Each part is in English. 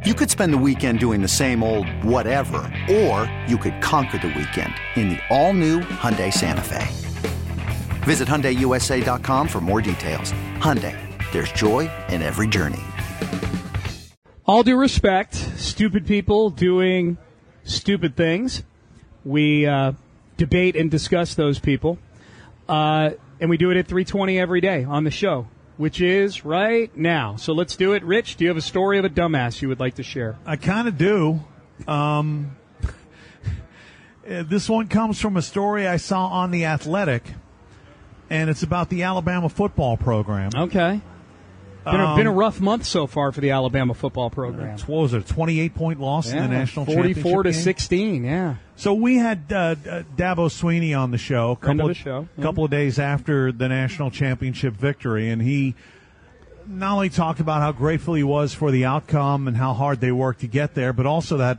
You could spend the weekend doing the same old whatever, or you could conquer the weekend in the all-new Hyundai Santa Fe. Visit HyundaiUSA.com for more details. Hyundai, there's joy in every journey. All due respect, stupid people doing stupid things. We debate and discuss those people. And we do it at 3:20 every day on the show, which is right now. So let's do it. Rich, do you have a story of a dumbass you would like to share? I kind of do. This one comes from a story I saw on The Athletic, and it's about the Alabama football program. Okay. Been a rough month so far for the Alabama football program. What was it, a 28-point loss in the national championship 44-16, yeah. So we had Dabo Sweeney on the show a couple of days after the national championship victory, and he not only talked about how grateful he was for the outcome and how hard they worked to get there, but also that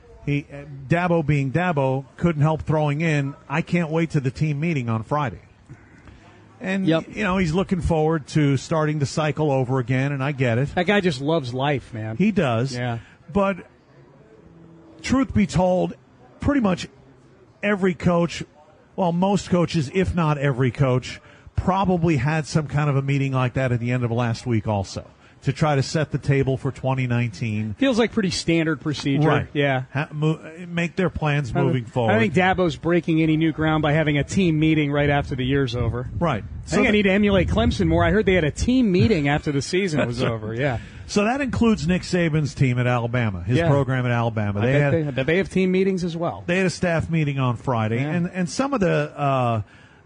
Dabo being Dabo couldn't help throwing in, I can't wait to the team meeting on Friday. And, he's looking forward to starting the cycle over again, and I get it. That guy just loves life, man. He does. Yeah. But truth be told, pretty much every coach, well, most coaches, if not every coach, probably had some kind of a meeting like that at the end of last week also, to try to set the table for 2019. Feels like pretty standard procedure. Right. Yeah. Make their plans moving forward. I think Dabo's breaking any new ground by having a team meeting right after the year's over. Right. I think I need to emulate Clemson more. I heard they had a team meeting after the season was over. Yeah. So that includes Nick Saban's team at Alabama, his program at Alabama. They have team meetings as well. They had a staff meeting on Friday, and some of the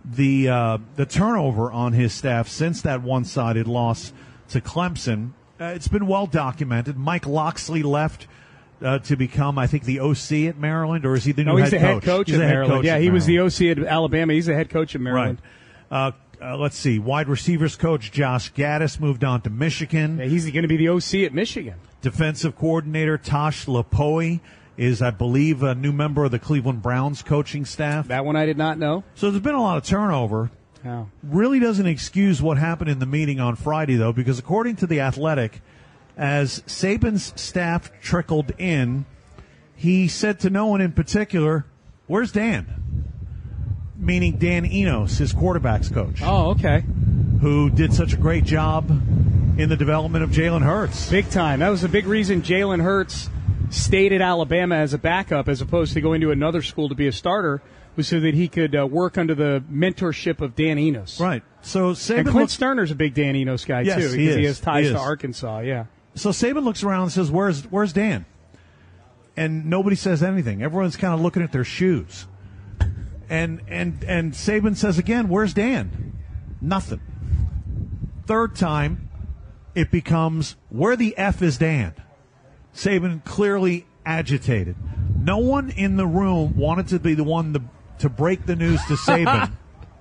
turnover on his staff since that one-sided loss to Clemson, it's been well documented. Mike Locksley left to become, I think, the OC at Maryland, or is he the new head coach? He's the head coach at Maryland. Yeah, he was the OC at Alabama. He's the head coach at Maryland. Right. Let's see. Wide receivers coach Josh Gaddis moved on to Michigan. Yeah, he's going to be the OC at Michigan. Defensive coordinator Tosh Lapoi is, I believe, a new member of the Cleveland Browns coaching staff. That one I did not know. So there's been a lot of turnover. Yeah. Really doesn't excuse what happened in the meeting on Friday, though, because according to The Athletic, as Saban's staff trickled in, he said to no one in particular, "Where's Dan?" Meaning Dan Enos, his quarterback's coach. Oh, okay. Who did such a great job in the development of Jalen Hurts. Big time. That was the big reason Jalen Hurts stayed at Alabama as a backup as opposed to going to another school to be a starter, was so that he could work under the mentorship of Dan Enos. Right. So Saban and Clint Sterner's a big Dan Enos guy, yes, too, because he has ties to Arkansas, yeah. So Saban looks around and says, where's Dan? And nobody says anything. Everyone's kind of looking at their shoes. And Saban says again, "Where's Dan?" Nothing. Third time, it becomes, "Where the F is Dan?" Saban clearly agitated. No one in the room wanted to be the one to break the news to Saban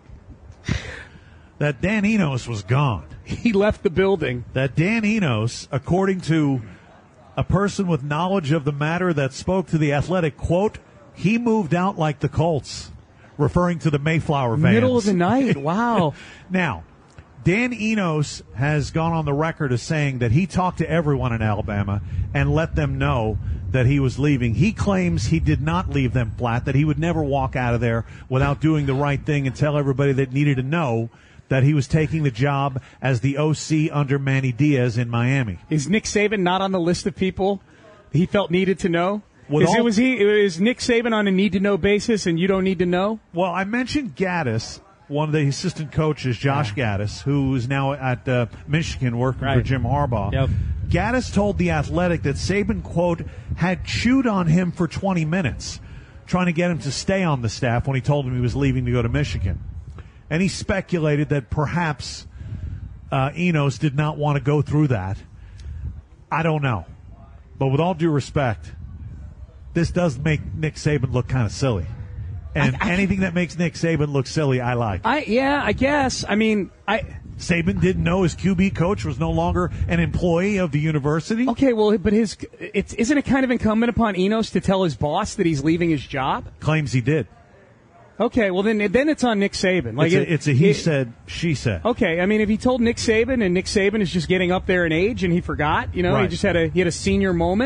that Dan Enos was gone. He left the building. That Dan Enos, according to a person with knowledge of the matter that spoke to The Athletic, quote, "He moved out like the Colts," referring to the Mayflower fans. Middle of the night, wow. Now, Dan Enos has gone on the record as saying that he talked to everyone in Alabama and let them know that he was leaving. He claims he did not leave them flat, that he would never walk out of there without doing the right thing and tell everybody that needed to know that he was taking the job as the OC under Manny Diaz in Miami. Is Nick Saban not on the list of people he felt needed to know? Is Nick Saban on a need-to-know basis and you don't need to know? Well, I mentioned Gaddis, one of the assistant coaches, Josh Gaddis, who is now at Michigan working for Jim Harbaugh. Yep. Gaddis told The Athletic that Saban, quote, had chewed on him for 20 minutes, trying to get him to stay on the staff when he told him he was leaving to go to Michigan. And he speculated that perhaps Enos did not want to go through that. I don't know. But with all due respect, this does make Nick Saban look kind of silly. And anything that makes Nick Saban look silly, I like. I guess. I mean, Saban didn't know his QB coach was no longer an employee of the university. Okay, well, but isn't it kind of incumbent upon Enos to tell his boss that he's leaving his job? Claims he did. Okay, well then it's on Nick Saban. Like it's a he said, she said. Okay, I mean, if he told Nick Saban and Nick Saban is just getting up there in age and he forgot, he just had a senior moment.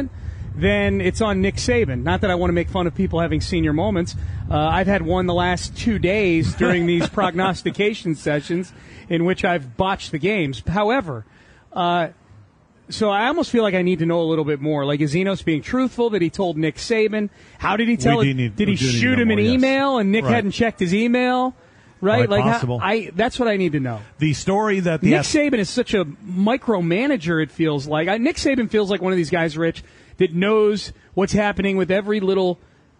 then it's on Nick Saban. Not that I want to make fun of people having senior moments. I've had one the last 2 days during these prognostication sessions in which I've botched the games. However, so I almost feel like I need to know a little bit more. Like, is Enos being truthful that he told Nick Saban? How did he tell it? Did he shoot him an email and Nick hadn't checked his email? Right? Like, possible. That's what I need to know. The story that Nick Saban is such a micromanager, it feels like. Nick Saban feels like one of these guys, Rich, that knows what's happening with every little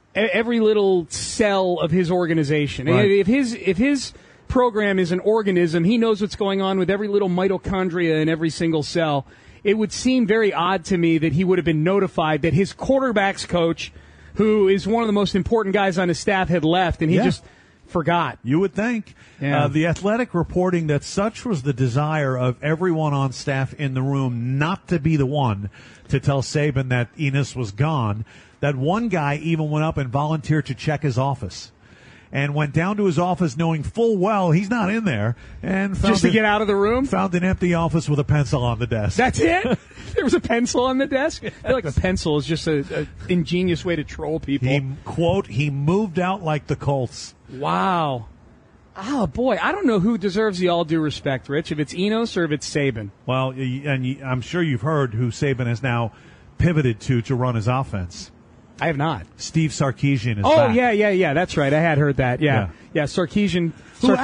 cell of his organization. Right. If his program is an organism, he knows what's going on with every little mitochondria in every single cell. It would seem very odd to me that he would have been notified that his quarterback's coach, who is one of the most important guys on his staff, had left, and he just forgot. You would think. Yeah. The Athletic reporting that such was the desire of everyone on staff in the room not to be the one to tell Saban that Enos was gone, that one guy even went up and volunteered to check his office. And went down to his office knowing full well he's not in there. And found just to get out of the room? Found an empty office with a pencil on the desk. That's it? There was a pencil on the desk? I feel like a pencil is just an ingenious way to troll people. He moved out like the Colts. Wow. Oh, boy. I don't know who deserves the all due respect, Rich, if it's Enos or if it's Saban. Well, and I'm sure you've heard who Saban has now pivoted to run his offense. I have not. Steve Sarkisian is back. Oh, yeah. That's right. I had heard that. Yeah. Sarkisian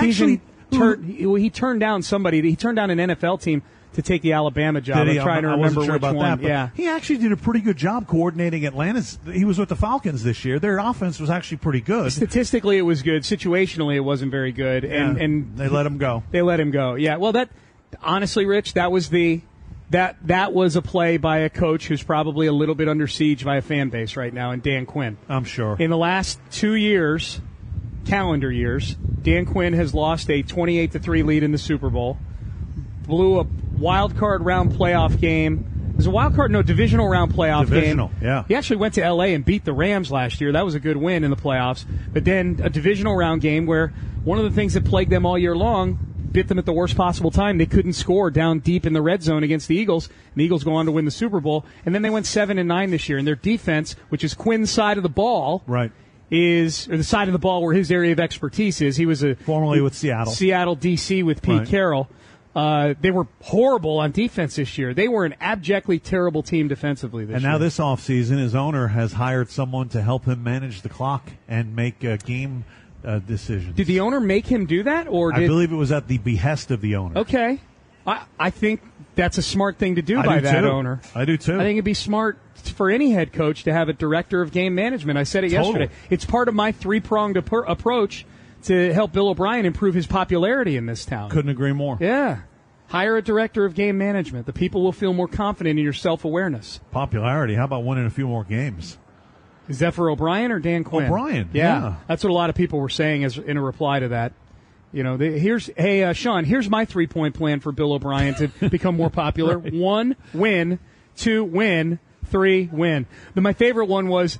turned down somebody. He turned down an NFL team to take the Alabama job. I'm trying to remember which one. That, he actually did a pretty good job coordinating Atlanta's. He was with the Falcons this year. Their offense was actually pretty good. Statistically, it was good. Situationally, it wasn't very good. And they let him go. Yeah. Well, honestly, Rich, that was That was a play by a coach who's probably a little bit under siege by a fan base right now, and Dan Quinn. I'm sure. In the last 2 years, calendar years, Dan Quinn has lost a 28-3 lead in the Super Bowl, blew a wild card round playoff game. It was a divisional round playoff game. Yeah. He actually went to L.A. and beat the Rams last year. That was a good win in the playoffs. But then a divisional round game where one of the things that plagued them all year long bit them at the worst possible time. They couldn't score down deep in the red zone against the Eagles, and the Eagles go on to win the Super Bowl. And then they went 7-9 this year, and their defense, which is Quinn's side of the ball, or the side of the ball where his area of expertise is. He was formerly with Seattle DC with Pete Carroll. They were horrible on defense this year. They were an abjectly terrible team defensively this year. And now this offseason, his owner has hired someone to help him manage the clock and make game decisions. Did the owner make him do that? I believe it was at the behest of the owner. Okay. I think that's a smart thing to do by that owner. I do too. I think it'd be smart for any head coach to have a director of game management. I said it yesterday. It's part of my three-pronged approach to help Bill O'Brien improve his popularity in this town. Couldn't agree more. Yeah. Hire a director of game management. The people will feel more confident in your self-awareness. Popularity. How about winning a few more games? Is that for O'Brien or Dan Quinn? O'Brien. Yeah. That's what a lot of people were saying as in a reply to that. You know, Sean, here's my 3-point plan for Bill O'Brien to become more popular. 1, win. 2, win. 3, win. Then my favorite one was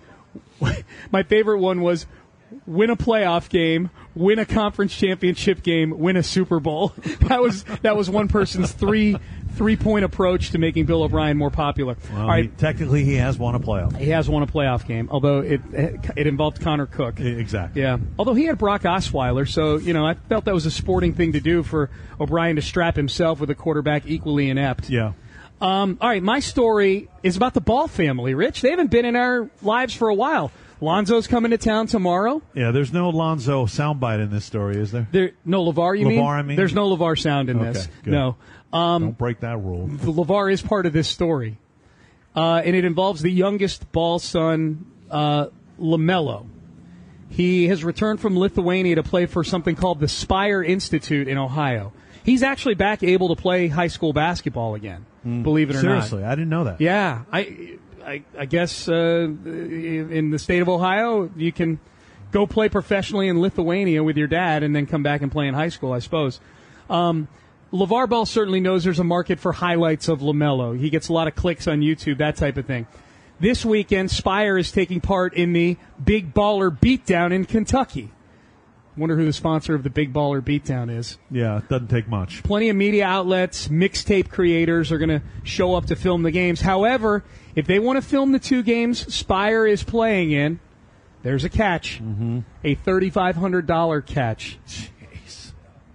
win a playoff game, win a conference championship game, win a Super Bowl. That was one person's three-point approach to making Bill O'Brien more popular. Well, all right. Technically, he has won a playoff. He has won a playoff game, although it involved Connor Cook. Exactly. Yeah. Although he had Brock Osweiler, so, I felt that was a sporting thing to do for O'Brien to strap himself with a quarterback equally inept. Yeah. All right, my story is about the Ball family, Rich. They haven't been in our lives for a while. Lonzo's coming to town tomorrow. Yeah, there's no Lonzo soundbite in this story, is there? No LeVar, you mean? LeVar, I mean? There's no LeVar sound in this. Good. No. Don't break that rule. LeVar is part of this story. And it involves the youngest Ball son, LaMelo. He has returned from Lithuania to play for something called the Spire Institute in Ohio. He's actually back able to play high school basketball again, believe it or not. Seriously, I didn't know that. Yeah. I guess in the state of Ohio, you can go play professionally in Lithuania with your dad and then come back and play in high school, I suppose. LeVar Ball certainly knows there's a market for highlights of LaMelo. He gets a lot of clicks on YouTube, that type of thing. This weekend, Spire is taking part in the Big Baller Beatdown in Kentucky. Wonder who the sponsor of the Big Baller Beatdown is. Yeah, it doesn't take much. Plenty of media outlets, mixtape creators are going to show up to film the games. However, if they want to film the 2 games Spire is playing in, there's a catch. Mm-hmm. A $3,500 catch. Jeez.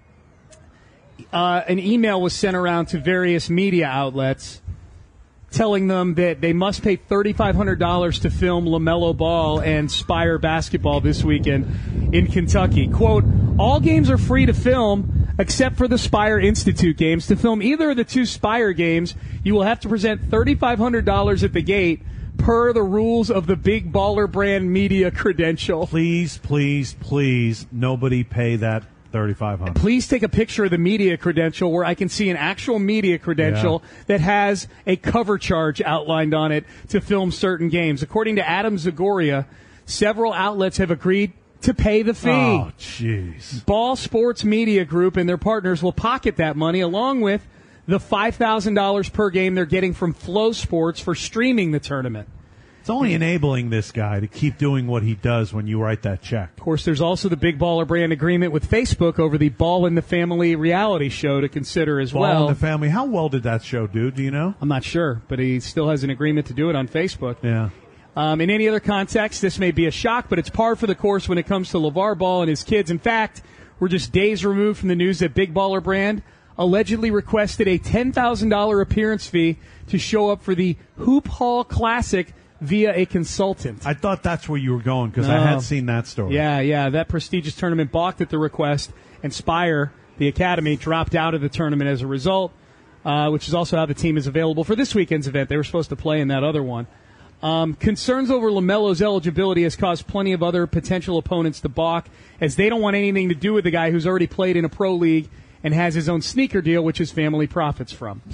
An email was sent around to various media outlets telling them that they must pay $3,500 to film LaMelo Ball and Spire basketball this weekend in Kentucky. Quote, all games are free to film except for the Spire Institute games. To film either of the 2 Spire games, you will have to present $3,500 at the gate per the rules of the Big Baller Brand media credential. Please, please, please, nobody pay that $3,500. Please take a picture of the media credential where I can see an actual media credential that has a cover charge outlined on it to film certain games. According to Adam Zagoria, several outlets have agreed to pay the fee. Oh, jeez. Ball Sports Media Group and their partners will pocket that money along with the $5,000 per game they're getting from Flow Sports for streaming the tournament. It's only enabling this guy to keep doing what he does when you write that check. Of course, there's also the Big Baller Brand agreement with Facebook over the Ball in the Family reality show to consider as well. Ball in the Family. How well did that show do? Do you know? I'm not sure, but he still has an agreement to do it on Facebook. Yeah. In any other context, this may be a shock, but it's par for the course when it comes to LeVar Ball and his kids. In fact, we're just days removed from the news that Big Baller Brand allegedly requested a $10,000 appearance fee to show up for the Hoop Hall Classic via a consultant. I thought that's where you were going because I had seen that story. Yeah. That prestigious tournament balked at the request, and Spire, the academy, dropped out of the tournament as a result, which is also how the team is available for this weekend's event. They were supposed to play in that other one. Concerns over LaMelo's eligibility has caused plenty of other potential opponents to balk, as they don't want anything to do with the guy who's already played in a pro league and has his own sneaker deal, which his family profits from.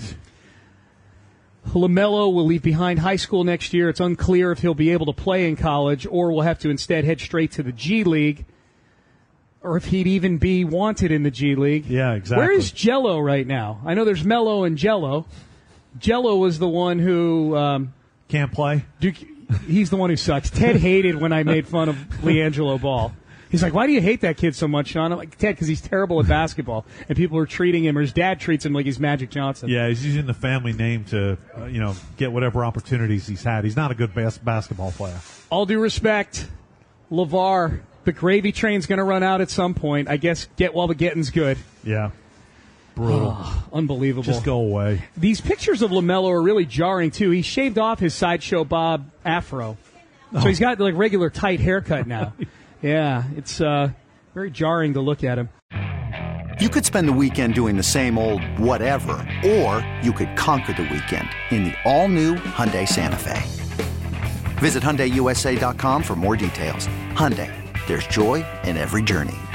LaMelo will leave behind high school next year. It's unclear if he'll be able to play in college or will have to instead head straight to the G League, or if he'd even be wanted in the G League. Yeah, exactly. Where is Jello right now? I know there's Melo and Jello. Jello was the one who... can't play? He's the one who sucks. Ted hated when I made fun of LiAngelo Ball. He's like, why do you hate that kid so much, Sean? I'm like, Ted, because he's terrible at basketball. And people are treating him, or his dad treats him like he's Magic Johnson. Yeah, he's using the family name to, get whatever opportunities he's had. He's not a good basketball player. All due respect, LeVar, the gravy train's going to run out at some point. I guess get while the getting's good. Yeah. Brutal. Oh, unbelievable. Just go away. These pictures of LaMelo are really jarring, too. He shaved off his Sideshow Bob afro. So he's got, like, regular tight haircut now. Yeah, it's very jarring to look at him. You could spend the weekend doing the same old whatever, or you could conquer the weekend in the all-new Hyundai Santa Fe. Visit HyundaiUSA.com for more details. Hyundai, there's joy in every journey.